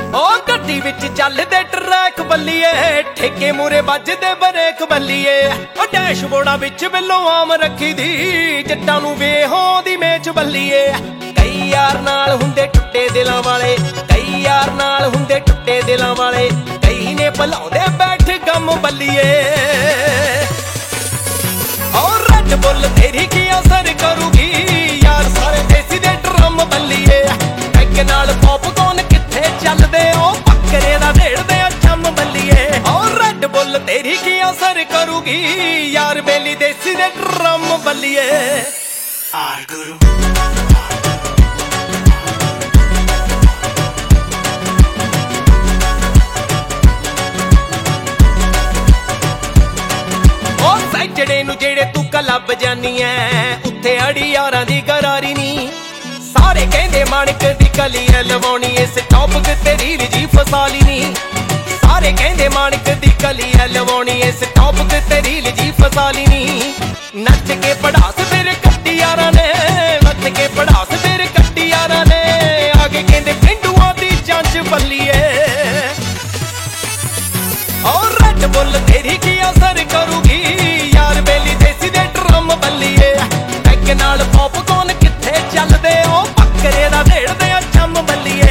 ओ गड्डी विच चलदे ट्रैक बल्लीए, ठेके मूरे वजदे बरेक बल्लीए। ओ डैशबोर्डां विच बिल्लो आम रखी दी, जट्टां नूं बेहों दी मेच बल्लीए। कई यार नाल हुंदे टुੱਟੇ दिलां वाले, कई यार नाल हुंदे टुੱਟੇ दिलां वाले, कई ने भुलाउंदे बैठ गम बल्लीए। और रेड बुल तेरी की असर करूगी, यार सारे देसी दे ड्रम बल्लीए। पैग नाल पॉपकॉर्न किथे चलदे, ओ बकरे दा ढेड़दे चम बल्लीए। और रेड बुल तेरी की असर करूगी, यार बेली देसी दे ड्रम बल्लीए। सैटरडे नूं जेड़े तू क्लब जानी ऐ, उत्थे अड़ी यारां दी करारी नी। सारे कहंदे माणक दी कली ऐ लवाउणी, इस टॉपिक ते रील जी फसाली नी। सारे कहंदे माणक दी कली ऐ लवाउणी, इस टॉपिक ते रील जी फसाली नी। नच के पढ़ास फिर कट्टी यारां ने, नच के पढ़ास फिर कट्टी यारां ने। आगे कहंदे पिंडूआं दी जांच बल्लीए। और रेड बुल तेरी की असर करूगी, यार बेली देसी दे ड्रम बल्लीए। पैग नाल पॉपकॉर्न किथे चलदे, ओ बकरे दा ढेड़दे चम बल्लीए।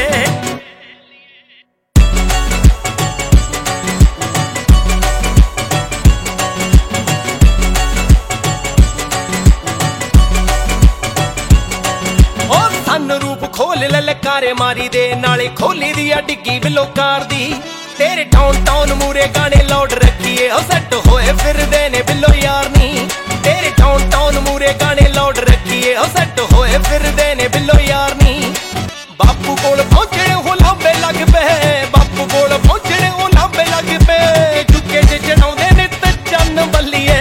ओ सन रूप खोल ललकारे मारी दे, नाले खोली दी डिग्गी बिलोकार दी। तेरे टाउन टाउन मूरे गाने लाउड रखिए, ओ सेट होए फिरदे ने बिल्लो यार नी। तेरे टाउन टाउन मूरे गाने लाउड रखिए, ओ सेट होए फिरदे ने बिल्लो यार नी। बापू कोल पहुंचने हो लांबे लग पे, बापू कोल पहुंचने हो लांबे लग पे। चुके च चढ़ाउंदे नित चन्न बल्लीए।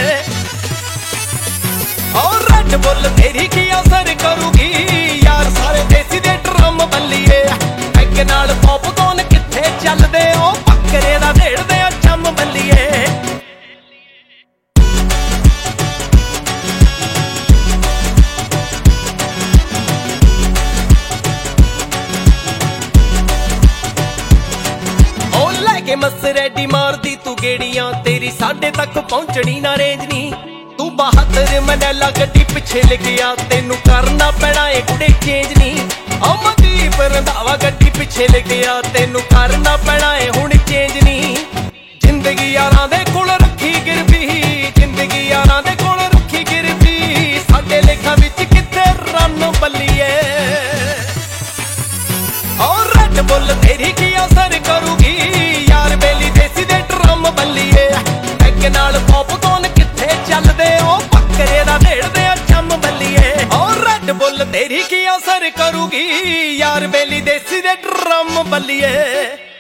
और रेड बुल तेरी की असर करूगी, यार सारे देसी दे ड्रम बल्लीए। पैग नाल पॉपकॉर्न किथे चलदे, ओ बकरे दा ढेड़दे चम बल्लीए। मस रेडी मारदी तू गेड़ियां, तेरी साडे तक पहुंचनी ना रेंज नी। तू 72 मनैला गड्डी पिछे लिखिया, तेनू करना पैना ए कुड़े चेंज नी। अमनदीप रंधावा गड्डी पिछे लिखिया, तेनू करना पैना ए हुण चेंज नी। जिंदगी यारां दे कोल रखी गिरवी, जिंदगी यारां दे कोल रखी गिरवी। साडे लेखां विच किथे रन बल्लीए। और रेड बुल तेरी की असर करूगी, यार बेली देसी दे ड्रम बल्लीए। पैग नाल पॉपकॉर्न किथे चलदे, ओ बकरे दा ढेड़दे चम बल्लीए। और रेड बुल तेरी की असर करूगी, यार बेली देसी दे ड्रम बल्लीए।